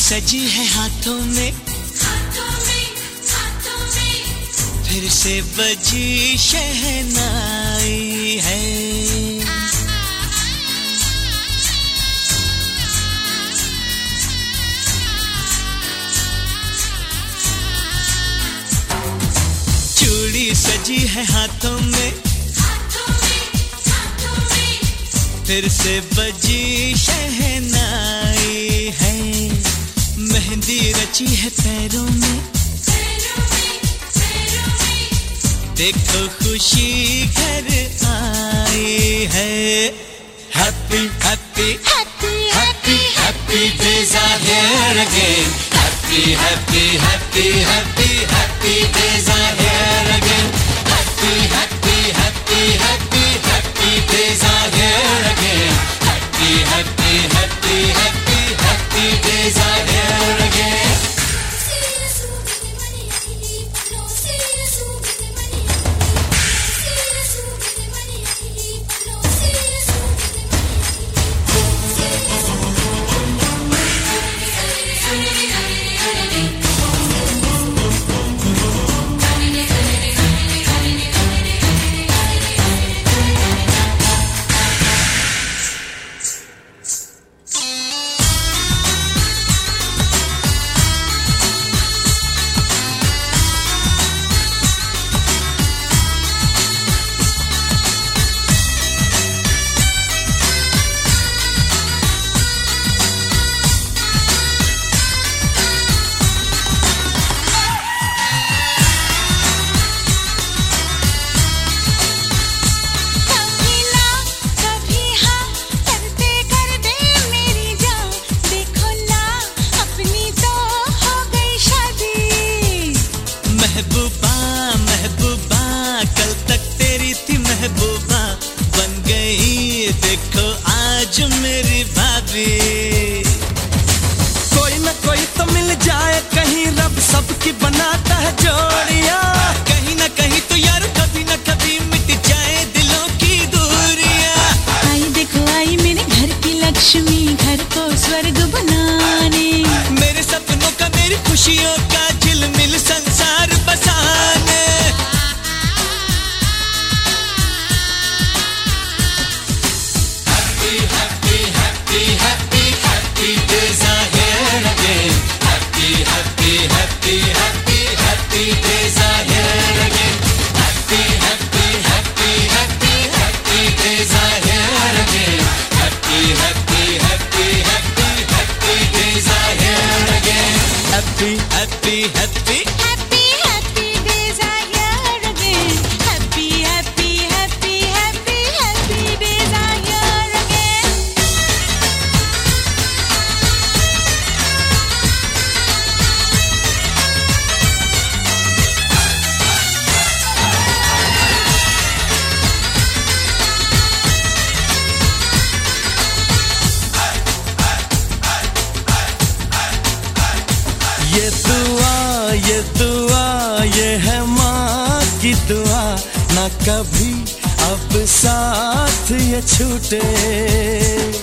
सजी है हाथों में, फिर से बजी शहनाई है। चूड़ी सजी है हाथों में, फिर से बजी शहनाई है। मेहंदी रची है पैरों में, देखो खुशी घर आई है। Happy happy happy happy happy days are here again. Happy happy happy happy happy days are here again. Happy happy happy happy happy days are here again. Happy happy happy happy happy days are here again. महबूबा कल तक तेरी थी महबूबा, बन गई देखो आज मेरी भाभी। कोई न कोई तो मिल जाए कहीं, रब सबकी बनाता है जोड़ियां। कहीं न कहीं तो यार कभी न कभी मिट जाए दिलों की दूरियां। आई देखो आई मेरे घर की लक्ष्मी, घर को स्वर्ग बनाने। मेरे सपनों का मेरी खुशियों का झिलमिल संसार बसाने। Happy happy happy happy happy days are here again. Happy happy happy happy happy days are here again. Happy happy happy happy happy days are here again. Happy happy happy happy happy days are here again. Happy happy happy Happy happy days are here again. Happy happy happy happy happy days are here again. ये दुआ ये है माँ की दुआ, ना कभी अब साथ ये छूटे।